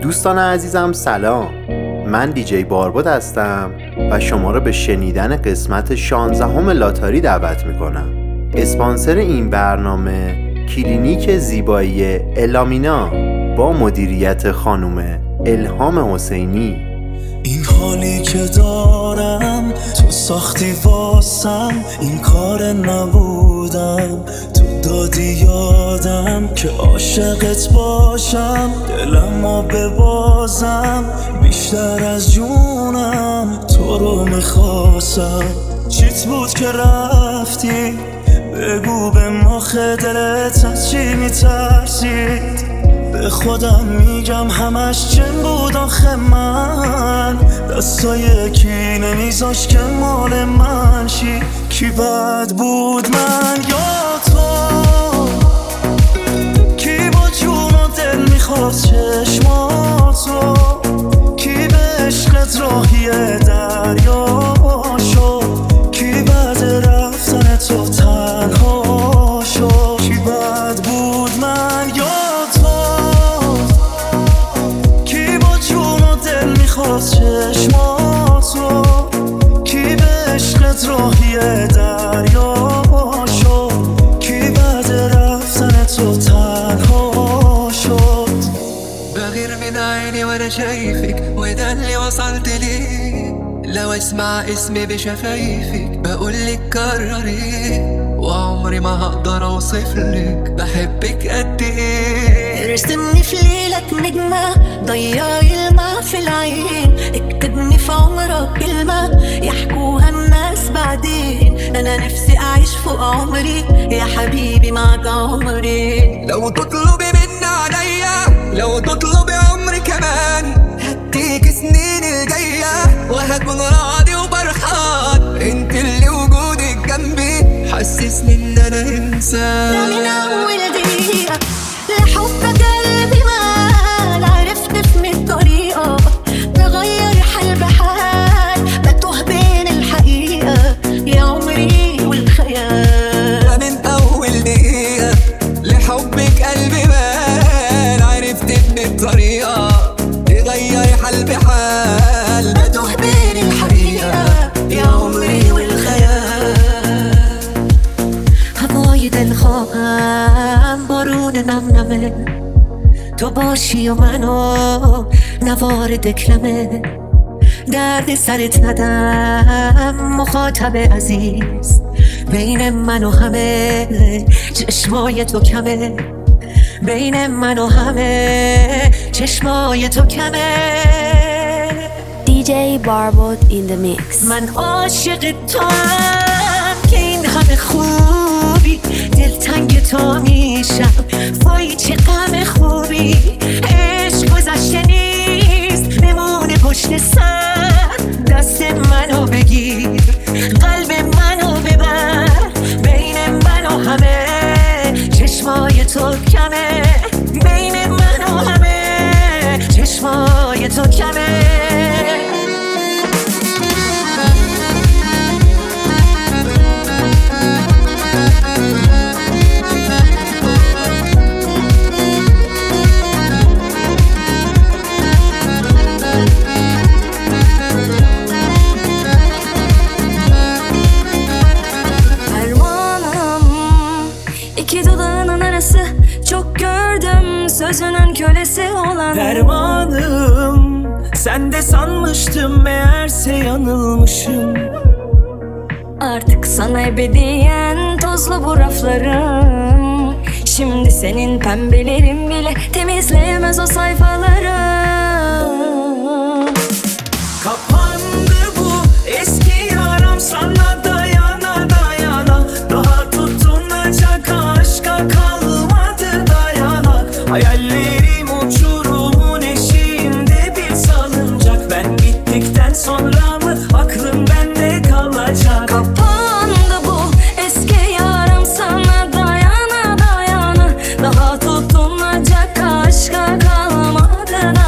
دوستان عزیزم سلام، من دیجی باربد هستم و شما را به شنیدن قسمت 16 لاتاری دعوت میکنم. اسپانسر این برنامه کلینیک زیبایی الامینا با مدیریت خانم الهام حسینی. این حالی که دارم تو ساختی واسم، این کار نبودم تو دادی یادم که عاشقت باشم، دلمو ببازم بیشتر از جونم، تو رو میخواستم. چیت بود که رفتی؟ بگو به مخ دلت از چی میترسید؟ به خودم میگم همش جن بود آخه من، دستای کی نمیذاش که مال من شی. کی بد بود من یا تو؟ کی با جون و دل میخواست چشماتو؟ کی به عشقت راهی دریا شد؟ کی بعد رفتن تو تنها شد؟ کی بد بود من یا چشماتو؟ کی به عشقت راهی دریا شد؟ کی بعد رفتن تو تنها شد؟ بغير من عيني وانا شايفك، وده اللي وصلت ليه. لو اسمع اسمي بشفايفك بقولك كرري، وعمري ما هقدر اوصفلك بحبك قد ايه. ارسمني في ليلك نجمة، ضيعي الماء في العين، اكتبني في عمرك كلمة يحكوها الناس بعدين. انا نفسي اعيش فوق عمري يا حبيبي معك عمري. لو تطلبي مني عليا، لو تطلبي عمري كمان، هديك سنين الجاية وهكون راضي وبرحان. انت اللي وجودك جنبي حسسني ان انا انسان. من اول دقيقة لحبك قلبي مال، عرفت في 100 طريقة تغير حال بحال، بتوه بين الحقيقة يا عمري والخيال. من اول دقيقة لحبك قلبي مال، عرفت في 100 طريقة تغير حال بحال، بتوه بين الحقيقة يا عمري والخيال. هوای دلخواهم بارون نم نمه، تو باشی و منو نوار دکلمه. درد سرت ندم مخاطب عزیز، بین من و همه چشمای تو کمه. بین من و همه چشمای تو کمه. DJ Barbod in the mix. من عاشق توام که این همه خوبی، دلتنگ تو میشم وای چه غم خوبی. عشق گذشته نیست بمونه پشت سر، دست منو بگیر قلب منو ببر. بین من و همه چشمای تو کمه، بین من و همه چشمای تو کمه. Sözünün kölesi olan dermanım, sen de sanmıştım meğerse yanılmışım. Artık sana ebediyen tozlu bu raflarım. Şimdi senin pembelerin bile temizleyemez o sayfaları. Kapandı bu eski yaram, sana dayana dayana, daha tutunacak aşka kalmadı dayanak. Hayallerim uçurumun eşiğinde bir salıncak, ben gittikten sonra mı aklım bende kalacak? Kapandı bu eski yaram, sana dayana dayana, daha tutunacak aşka kalmadı.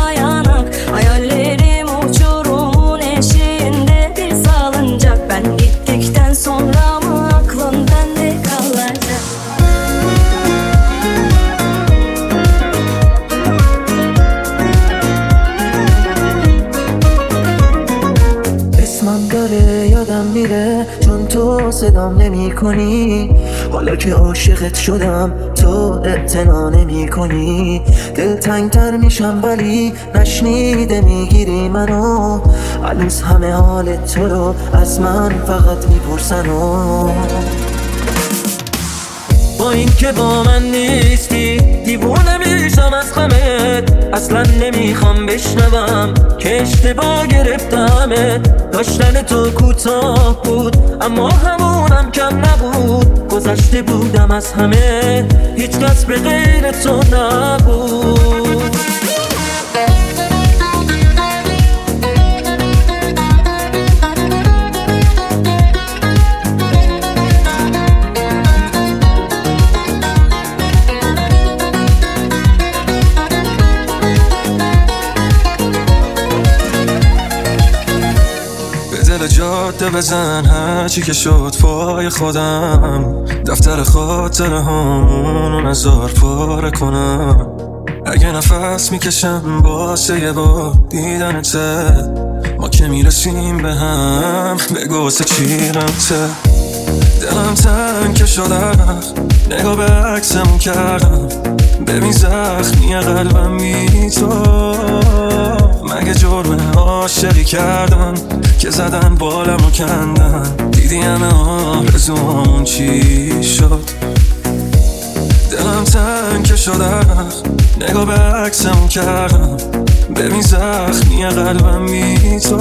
صدام نمی کنی. حالا که عاشقت شدم تو اعتنا نمی کنی. دلتنگ تر میشم ولی نشنیده میگیری منو. هنوز همه حال تو رو از من فقط میپرسن با این که با من نیستی دیوونه میشم از غمت. اصلا نمیخوام بشنوم که اشتباه گرفتمت. داشتن تو کوتاه بود اما همونم کم نبود. گذشته بودم از همه هیچ کس به غیر تو نبود. جاده بزن هرچی که شد پای خودم. دفتر خاطره همونو نزار پاره کنم. اگه نفس میکشم واسه یه بار دیدنته. ما که میرسیم به هم بگو سه چیرمته. دلم تنگ شده نگاه به عکسم کردم. ببین زخمی قلبم بی تو. مگه جرم عاشقی کردن که زدن بالمو کندن. دیدی همه آرزومون چی شد. دلم تنگ شده نگاه به عکسم کردم. ببین زخمی قلبم بی تو.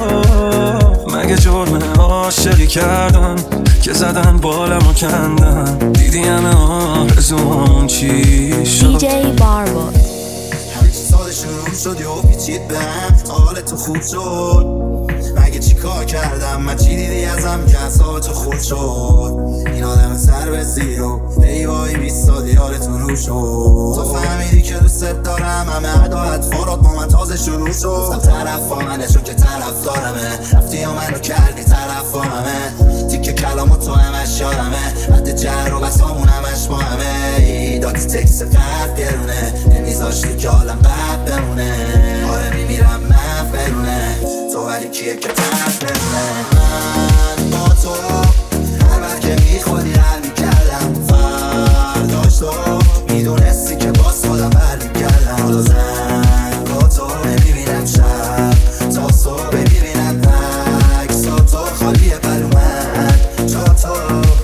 مگه جرم عاشقی کردن که زدن بالمو کندن. دیدی همه آرزومون چی شد. DJ Barbo همه چی ساده شروع شد یا پیچید به هم. حال تو خوب شد مگه چی کار کردم من؟ چی دیدی ازم که اصاب تو خود شد؟ این آدم سر به زیر و ایوایی 20 سال یارتون رو شد. تو فهمیدی که دوست دارم همه عدالت فارات با من تازه شروع شد. گفتم طرف منه چون که طرف دارمه. رفتی و منو کردی طرف همه. تیکه کلامو تو همش یادمه. حد جر و بسامون همش با همه. دادی تکس قرد گرونه نمیذاشتی که حالم بد بمونه. آره میمیرم من برونه تو ولی کیه که طرف بمونه. من با تو هر وقت که میخوادی حل میکردم. فرداش تو میدونستی که باز خودم بر میکردم. حالا زنگ با تو نمیبینم شب تا صبح میبینم عکس تو خالیه برو من جا تو.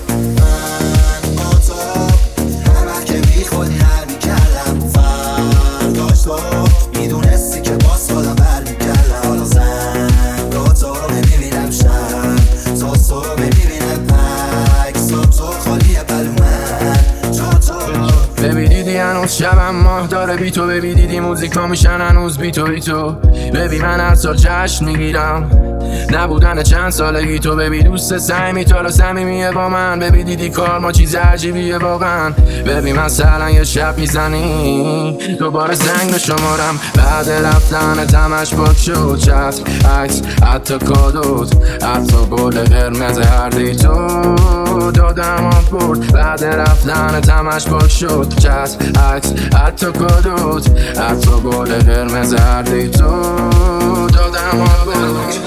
من با تو هر وقت که میخوادی حل میکردم. فرداش تو میدونستی که باز خودم بر میکردم. حالا زنگ با تو نمیبینم شب تا صبح میبینم عکس تو خالیه برو من جا تو. ببی دیدی هنوز شبم ماه داره بی تو. ببی دیدی موزیکا میشن هنوز بی تو. ببی من هر سال جشن میگیرم نبودن چند سالگی تو. ببی دوست سعی تو صمیمیه با من. ببی دیدی کار ما چیز عجیبیه واقعا. ببی مثلا یه شب میزنی دوباره زنگ به شمارم. بعد رفتن تمش پاک شد چت عکس حتی کادوت حتی گل قرمز هر دی تو دادم آف برد. بعد رفتن تمش پاک شد چت عکس حتی کادوت حتی گل قرمز هر دی تو دادم آف برد.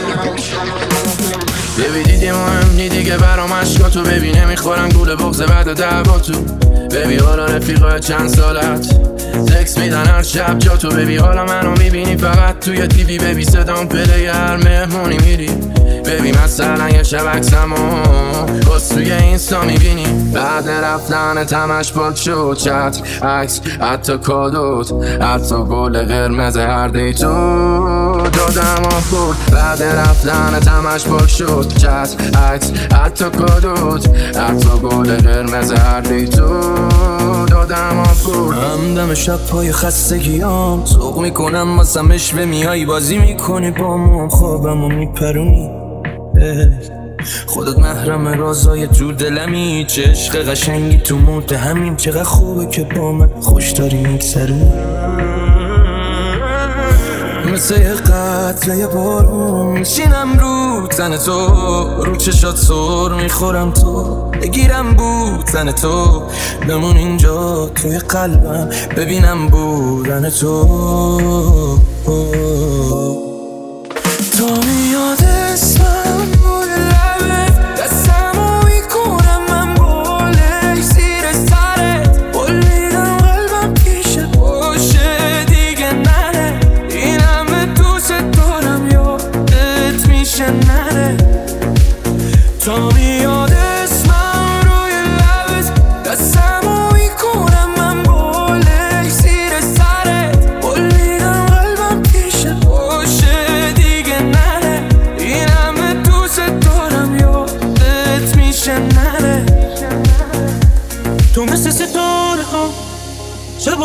ببی دیدی مهم نیدی که برام عشقا تو. ببی نمیخورم گول بغض بعد دعوا تو. ببی حالا رفیقای چند سالت تکس میدن هر شب جا تو. ببی حالا منو میبینی فقط توی تیوی. ببی صدام پله هر مهمونی میری. ببی مثلا یه شب عکسمو باز توی اینستا میبینی. بعد رفتن تمش پاک شد چت عکس حتی کادوت حتی گل قرمز هر دی تو دادم آف برد. بعد رفتن تمش پاک شد چت عکس حتی کادوت حتی گل قرمز هر دی تو دادم آف برد. همدم شب پای خستگیام سوق میکنم واسم اشوه میای بازی میکنی با مام خوابمو میپرونی. خودت محرم رازای تو دلمی. چه عشق قشنگی تو موت همین. چقدر خوبه که با من خوش داری میگذرونی. مثل یه قطره یه بارون میشینم رو تن تو. رو چشات سر میخورم تو. بگیرم بودن تو بمون اینجا توی قلبم. ببینم بودن تو. تو میاد اسمم روی لبت دستمو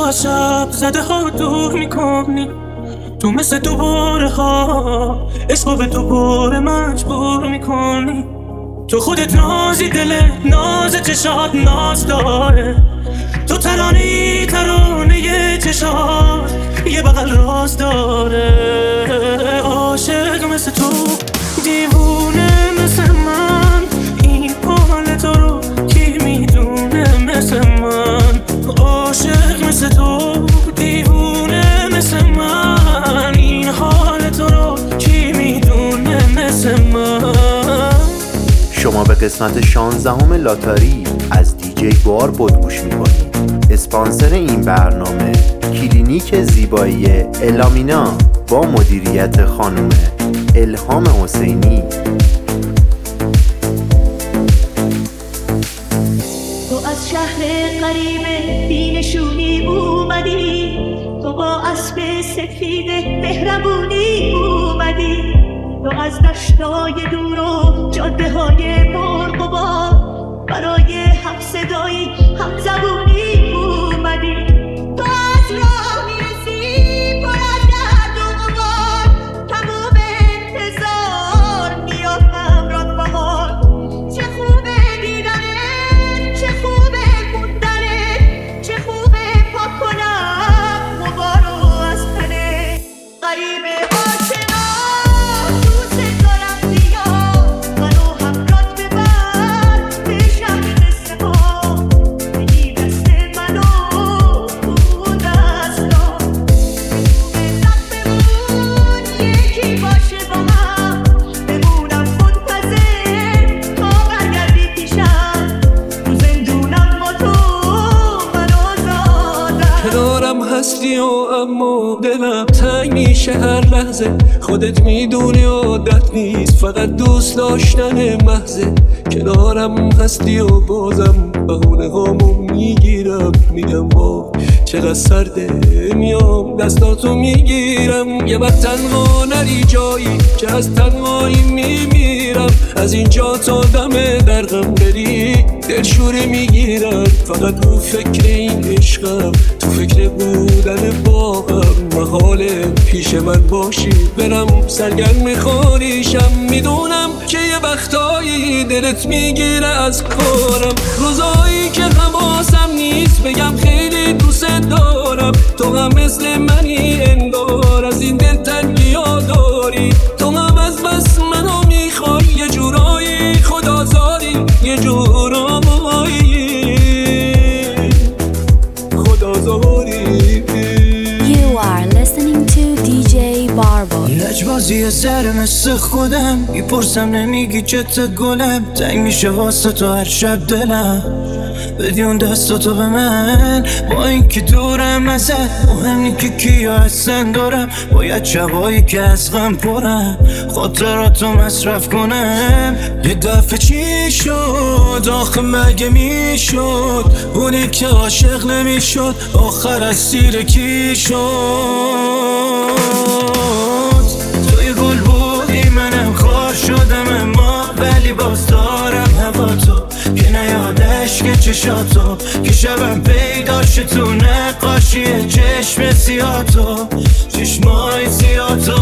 از شب زده ها دور میکنی، تو مثل دوباره ها عشقو به دوباره مجبور میکنی. تو خودت نازی، دل ناز چشات ناز داره، تو ترانه چشات یه بغل راز داره. عاشق مثل تو، دیوونه مثل من، این حال تو رو کی میدونه مثل من. عاشق مثل تو، دیوونه مثل من، این حال تو رو کی میدونه مثل من. شما به قسمت 16 لاتاری از دیجی باربد گوش میکنید. اسپانسر این برنامه کلینیک زیبایی الامینا با مدیریت خانم الهام حسینی. تو از شهر غریب بینشونی اومدی، تو با اسب سفید مهربونی اومدی، تو از دشتای دور و جاده های پرغبار برای هم صدایی هم زبونی اومدی. تو از راه میرسی پر از درد و غبار، تموم انتظار میاد همراه بهار. چه خوبه دیدنت، چه خوبه موندنت، چه خوبه پاک کنم غبارو از تنت. غریبه آشنا دوست دارم زیاد، منو همراهت ببر به شهر قصه ها. بگی دست منو تو دستا، لب بمون یکی باشه با هم، بمونم منتظر تا برگردی پیشم. تو زندونم با تو من آزادم. کنارم هستی و اما دلم تنگ میشه هر لحظه، خودت میدونی عادت نیست فقط دوست داشتن محضه. کنارم هستی و بازم بهونه هامو میگیرم، میگم وا چقدر سرده، میام دستاتو میگیرم. یه وقت تنها نری جایی که از تنهایی میمیرم، از اینجا تا دم در غم بری دلشوره میگیرم. فقط رو فکر این عشقم، تو فکر بودن باهم، محاله پیش من باشی برم سرگرم خاریشم. میدونم که یه وقتایی دلت میگیره از کارم، روزایی که حواسم نیست بگم خیلی دوست دارم. تو هم مثل منی انگار از این دل تنگی‌ها داری، تو هم از بس منو میخوای یه جورایی خدازاری، یه جورایی خدازاری. You are listening to DJ Barbo. لجبازی سر مثل خودم، میپرسم نمیگی چته گلم، تنگ میشه واسه تو هر شب دلم. بدی اون دستاتو به من، با اینکه دورم ازت مهم نی که کیا هستن دارم. باید شبایی که از غم پرم خاطراتو مصرف کنم. یه دفعه چی شد آخه مگه میشد، اونی که عاشق نمیشد آخر اسیر کی شد. توی گل بودی منم خار شدم، اما ولی باز دارم هوا تو که نیادش که چشاتو، که شبم پیداشه تو نقاشی چشم سیاتو، چشمای سیاتو.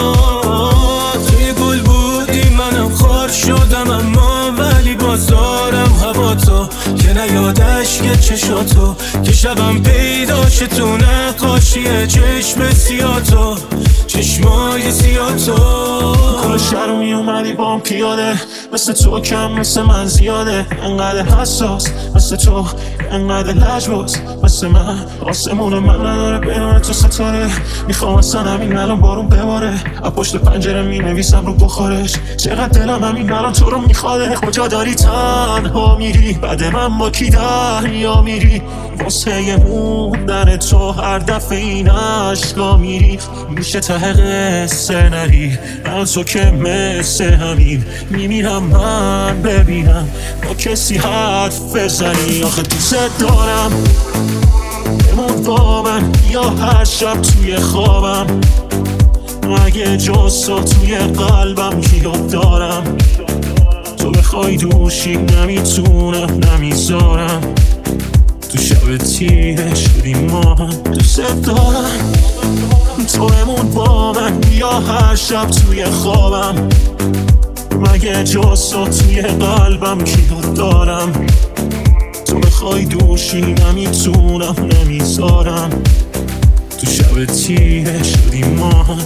توی گل بودی منم خار شدم، اما ولی باز دارم هوا تو که نیادش که چشاتو، که شبم پیداشه تو نقاشی چشم سیاتو، چشمای سیاتو. کل شهر رو میومدی با هم پیاده، مثل تو کم مثل من زیاده، انقدر حساس مثل تو، انقدر لجباز مثل من. آسمون من نداره بینونه تو ستاره، میخوام اصلا همین الان بارون بباره، از پشت پنجره مینویسم رو بخارش. چقدر دلم همین الان تو رو میخواده، کجا داری تنها میری، بعد من با کی دریا میری، واسه موندن تو هر دفعه این عشقا میری. میشه ته قصه نری من تو که مثل همین، میمیرم من ببینم با کسی حرف بزنی. آخه دوست دارم بمون با من یا هر شب توی خوابم، اگه جز تو توی قلبم کیو دارم. تو بخوای دوشی نمیتونم نمیذارم، تو شب تیره شدیم ما هم. دوست دارم تو بمون با من، بیا هر شب توی خوابم، مگه جز تو توی قلبم کیو دارم. تو بخوای دوشی نمیتونم نمیذارم. تو شب تیره شدیم ما هم.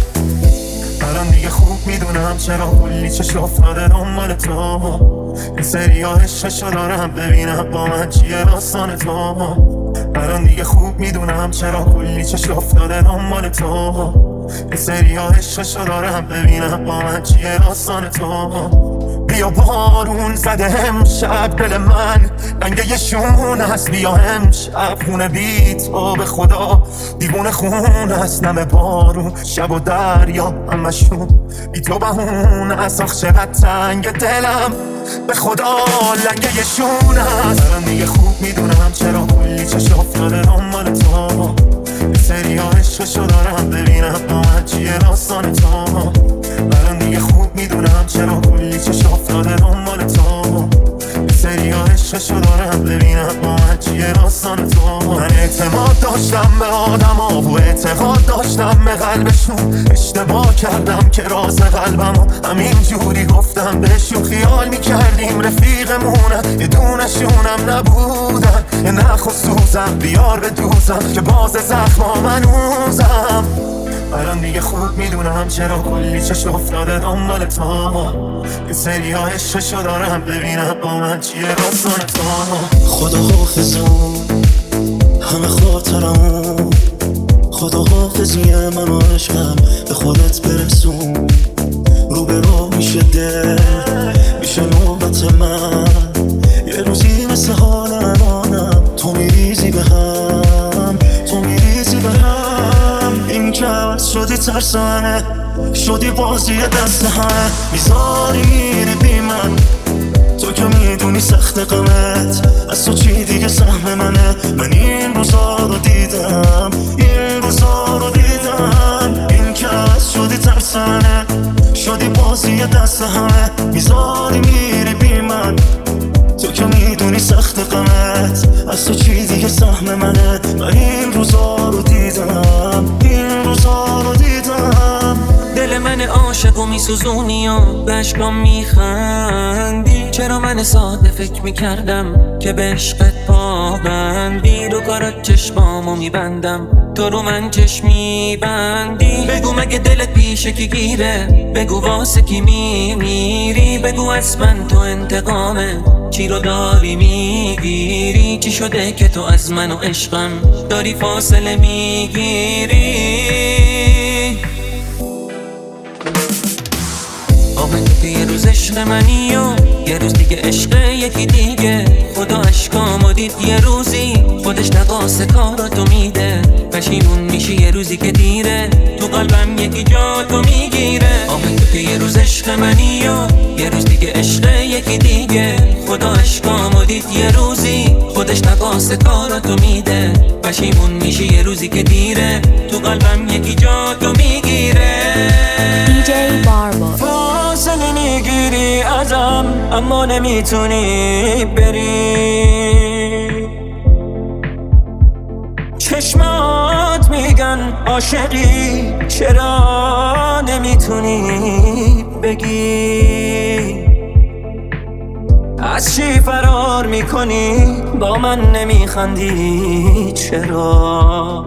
الان دیگه خوب میدونم چرا کلی چشم افتاده دنبال تو. این سری ها عشقشو دارم ببینم با من چیه داستان تو. الان دیگه خوب میدونم چرا کلی چشم افتاده دنبال تو. این سری ها عشقشو دارم ببینم با من چیه داستان تو. بیا بارون زده امشب دل من رنگ یه شون هست. بیا امشب خونه بی تو به خدا دیوونه خون هست. نم بارون شب و دریا همشون بی تو بهونه هست. آخ چقدر تنگ دلم به خدا لنگ یه شون هست. الان دیگه خوب میدونم چرا کلی چشم افتاده دنبال تو. یه سری ها عشقشو دارم ببینم با من چیه داستان تو. الان دیگه خوب میدونم چرا کلی چشم افتاده دنبال تو. یه سری ها عشقشو دارم ببینم با من چیه داستان تو. من اعتماد داشتم به آدم ها و اعتقاد داشتم به قلبشون. اشتباه کردم که راز قلبم همین جوری گفتم بهشون. خیال میکردیم رفیقمونن یه دونشونم نبودن. یه نخ و سوزم بیار به دوزم که باز زخما منوزم. الان دیگه خوب میدونم چرا کلی چشم افتاده دنبال تو. یه سری ها عشقشو دارم ببینم با من چیه داستان تو. خدا حافظم همه خاطرمون. خدا حافظی من و عشقم به خودت برسون. رو به رو میشه دل میشه نوبت من. یه روزی مثل حال الانم تو میریزی به هم. تو میریزی به هم. این که عوض شدی ترسانه شدی بازی دست همه. میذاری میری بی من تو که میدونی سخت قمت از تو چی دیگه سهم منه. من این روزا رو دیدم این روزا رو دیدم. این که عوض شدی ترسانه شدی بازی دست همه. میذاری میری بی من تو که میدونی سخت قمت از تو چی دیگه سهم منه. من این روزا رو دیدم این روزا رو دیدم. دل من عاشق و میسوزونی و بشکام میخندی. چرا من ساده فکر میکردم که به عشقت پابندی. رو کارات چشمامو میبندم تو رو من چشم میبندی. بگو مگه دلت پیشه کی گیره، بگو واسه کی میمیری. بگو از من تو انتقامه چی رو داری میگیری. چی شده که تو از من و عشقم داری فاصله میگیری. که یه روز عشق منی و یه روز دیگه عشق یکی دیگه. خدا عشقامو دید یه روزی خودش نقاس کاراتو میده. پشیمون میشی یه روزی که دیره تو قلبم یکی جا تو میگیره. تو که یه روز عشق منی و یه روز دیگه عشق یکی دیگه. خدا عشقامو دید یه روزی خودش نقاس کاراتو میده. پشیمون میشی یه روزی که دیره تو قلبم یکی جا تو میگیره. DJ Barbo. فاصله میگیری ازم اما نمیتونی بری. چشمات میگن عاشقی چرا نمیتونی بگی. از چی فرار میکنی با من نمیخندی چرا.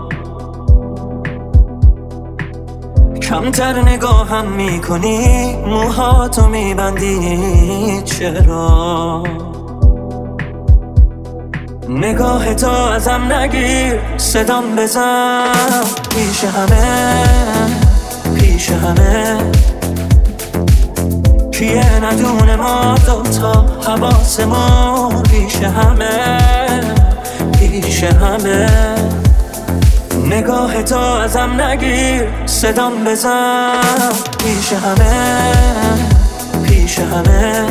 کمتر نگاهم میکنی موهاتو میبندی چرا. نگاه تو ازم نگیر صدام بزن پیش همه پیش همه. کیه ندونه ما دوتا حواسمون پیش همه پیش همه. نگاه تو ازم نگیر صدام بزن پیش همه پیش همه.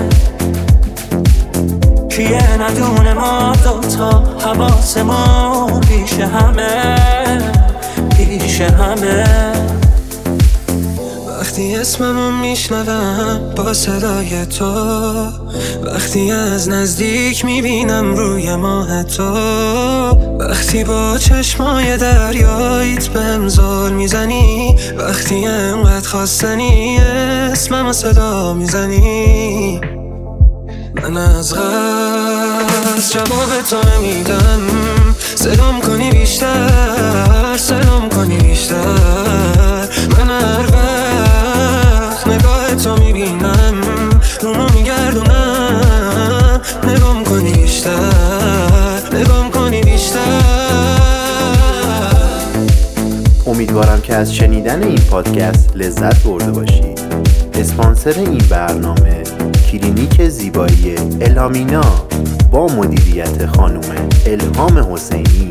کیه ندونه ما دوتا حواسمون پیش همه پیش همه. وقتی اسممو میشنوم با صدای تو، وقتی از نزدیک میبینم روی ماه تو، وقتی با چشمای دریاییت بهم زل میزنی، وقتی انقدر خواستنی اسممو صدا میزنی، من از غصب جواب تو میدم. سلام کنی بیشتر، سلام کنی بیشتر، من هر وقت نگاه تو میبینم رومو میگردونم، نگام کنی بیشتر، نگام کنی بیشتر. امیدوارم که از شنیدن این پادکست لذت برده باشید. اسپانسر این برنامه کلینیک زیبایی الامینا با مدیریت خانم الهام حسینی.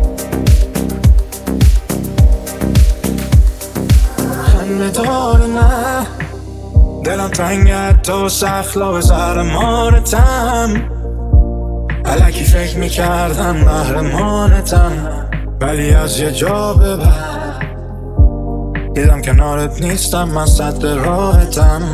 خنده‌دار نه دلم تنگه تو سخلا به زهرمارتم، الکی فکر میکردم محرمانتم، ولی از یه جا به بعد دیدم کنارت نیستم، من صد راحتم.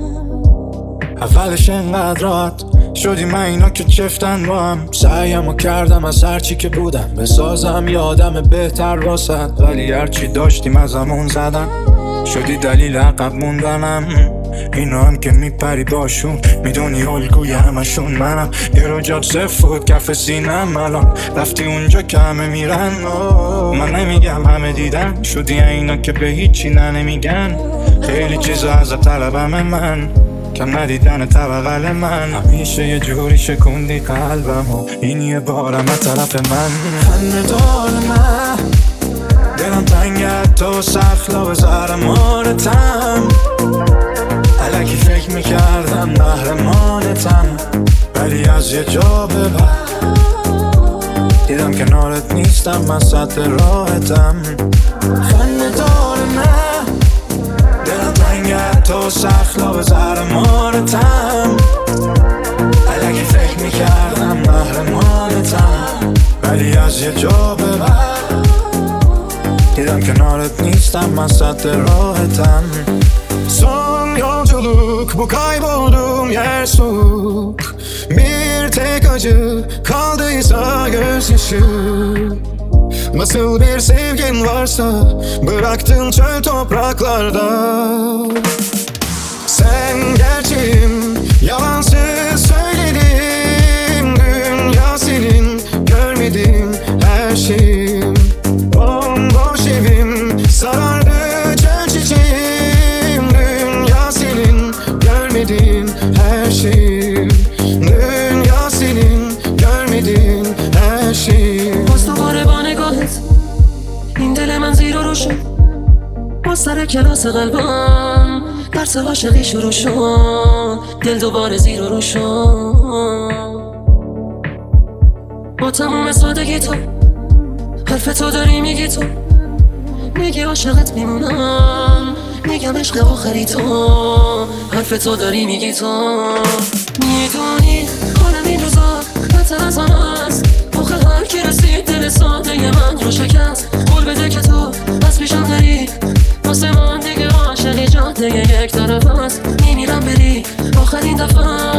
اولش انقدر راحت شدی من اینا که چفتن با هم، سعیمو کردم از هرچی که بودم بسازم یادم بهتر واسد، ولی هرچی داشتیم از همون زدم، شدی دلیل عقب موندنم. اینا هم که میپری باشون میدونی الگوی همشون منم، یه رو جات زفت کف سینم، الان رفتی اونجا که همه میرن. من نمیگم همه دیدن، شدی اینا که به هیچی نمیگن، خیلی چیزا از طلبم من، کم ندیدن طبقل من، همیشه یه جوری شکوندی قلبم و این یه بارم از طرف من. خنده‌دار من دلم تنگه تو سخلا به زهرمارتم، الکی فکر میکردم محرمانتم، ولی از یه جا به بعد دیدم کنارت نیستم، من صد راحتم. خنده‌دار من دلم تنگه تو سخلا به زهرمارتم، الکی فکر میکردم محرمانتم، ولی از یه جا به بعد دیدم کنارت نیستم، ben rahatım. Son yolculuk bu kaybolduğum yer soğuk, bir tek acı kaldıysa gözyaşı. Nasıl bir sevgin varsa bıraktın çöl topraklarda. Sen gerçeğim, yalansız söyledim. Dünya senin, görmedim her şeyim. Bomboş evim, sarardı çöl çiçeğim. Dünya senin, görmedin her şeyim. Dünya senin, görmedin her şeyim. باز دوباره با نگاهت این دل من زیر و رو شد، باز سر کلاس قلبم درس عاشقی شروع شد، دل دوباره زیر و رو شد. با تموم سادگی تو حرف تو داری میگی، تو میگی عاشقت میمونم، میگم عشق آخری تو، حرف تو داری میگی، تو میدونی حالم این روزا بدتر از آن است. آخه هر کی رسید دل ساده من رو شکست، قول بده که تو از پیشم داری، واسه من دیگه عاشقی جاده یک طرف است. میمیرم بری آخرین دفعه